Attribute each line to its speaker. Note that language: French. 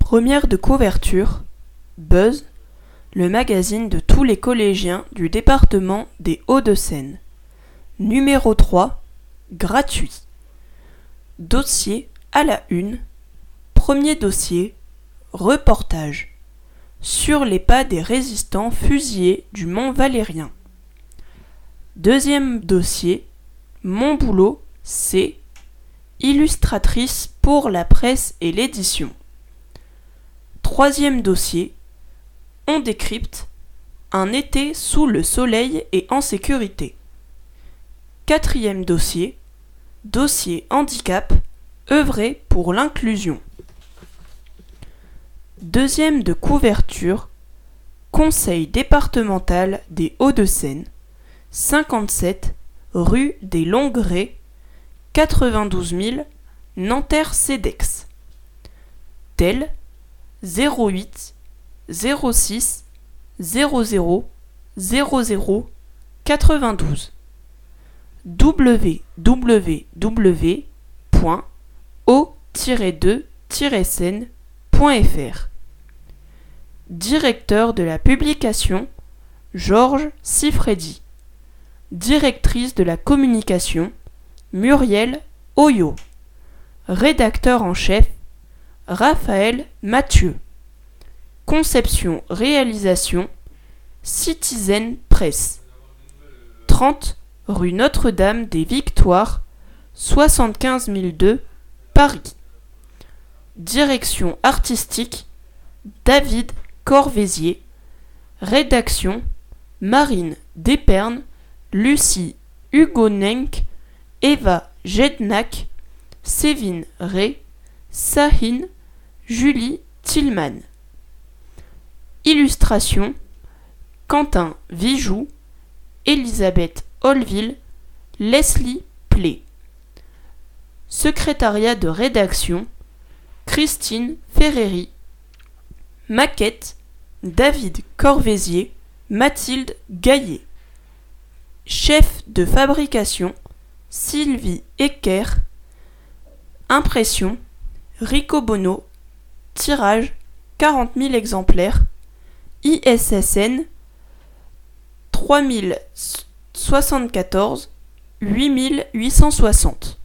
Speaker 1: Première de couverture, Buzz, le magazine de tous les collégiens du département des Hauts-de-Seine. Numéro 3, gratuit. Dossier à la une. Premier dossier, reportage. Sur les pas des résistants fusillés du Mont Valérien. Deuxième dossier, mon boulot, c'est illustratrice pour la presse et l'édition. Troisième dossier, on décrypte un été sous le soleil et en sécurité. Quatrième dossier, dossier handicap, œuvrer pour l'inclusion. Deuxième de couverture, conseil départemental des Hauts-de-Seine, 57 rue des Longuerets, 92 000 Nanterre-Cedex. Tel 08 06 00 00 92 www.o-2-seine.fr. Directeur de la publication, Georges Siffredi. Directrice de la communication, Muriel Oyo. Rédacteur en chef, Raphaël Mathieu. Conception-réalisation, Citizen Press. 30 rue Notre-Dame des Victoires, 75 002, Paris. Direction artistique, David Corvézier. Rédaction, Marine Despernes, Lucie Hugonenc, Eva Jednak, Sévine Ray, Sahin, Julie Tillman. Illustration, Quentin Vijoux, Elisabeth Holville, Leslie Play. Secrétariat de rédaction, Christine Ferreri. Maquette, David Corvézier, Mathilde Gaillet. Chef de fabrication, Sylvie Ecker. Impression, Rico Bono. Tirage, 40 000 exemplaires. ISSN 3074 8860.